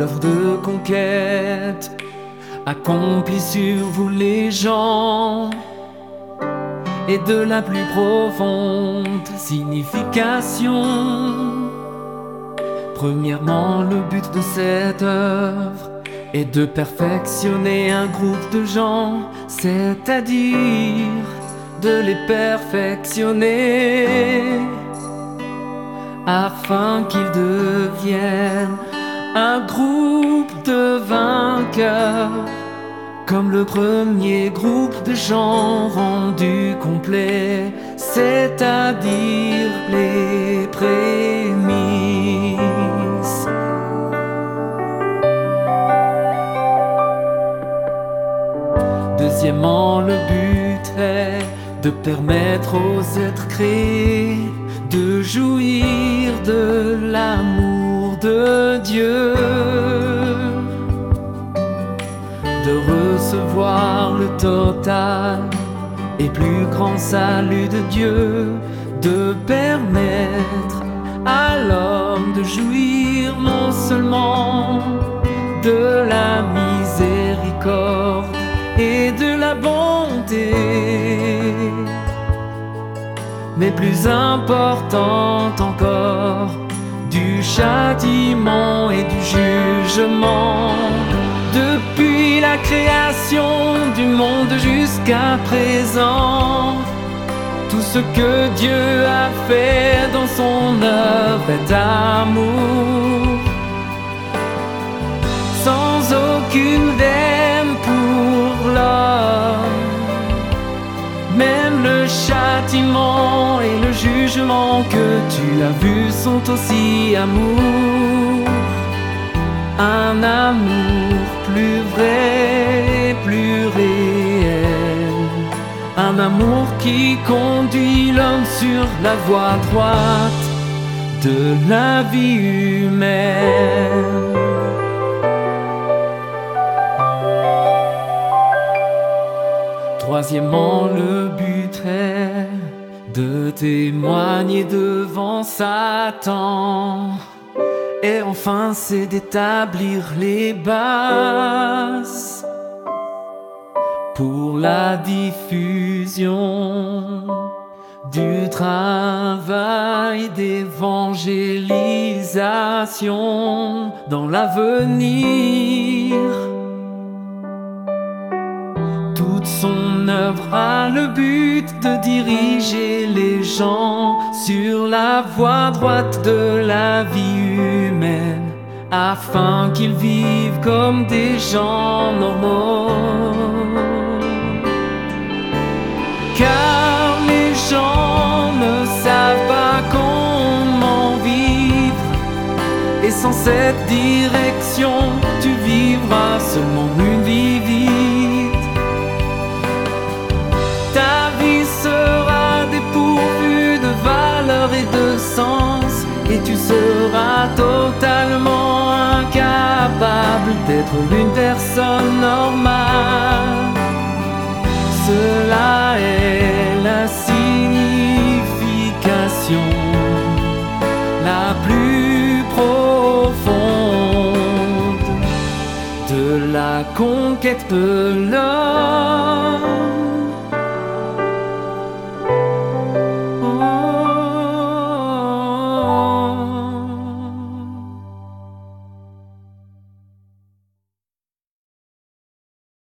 l'œuvre de conquête accomplie sur vous les gens est de la plus profonde signification. Premièrement, le but de cette œuvre est de perfectionner un groupe de gens, c'est-à-dire de les perfectionner afin qu'ils deviennent un groupe de vainqueurs, comme le premier groupe de gens rendus complets, c'est-à-dire les prémices. Deuxièmement, le but est de permettre aux êtres créés de jouir de l'amour de Dieu, de recevoir le total et plus grand salut de Dieu, de permettre à l'homme de jouir non seulement de la miséricorde et de la bonté, mais plus importante encore, du châtiment et du jugement. Depuis la création du monde jusqu'à présent, tout ce que Dieu a fait dans son œuvre est amour, sans aucune veine pour l'homme. Même le châtiment et le jugement que tu as vus sont aussi amour. Un amour plus vrai, plus réel. Un amour qui conduit l'homme sur la voie droite de la vie humaine. Troisièmement, le but est de témoigner devant Satan. Et enfin, c'est d'établir les bases pour la diffusion du travail d'évangélisation dans l'avenir. Toute son œuvre a le but de diriger les gens sur la voie droite de la vie humaine, afin qu'ils vivent comme des gens normaux. Car les gens ne savent pas comment vivre, et sans cette direction, tu vivras seulement une vie vide. Ta vie sera dépourvue de valeur et de sens, et tu seras totalement incapable d'être une personne normale. Cela est la signification la plus profonde de la conquête de l'homme.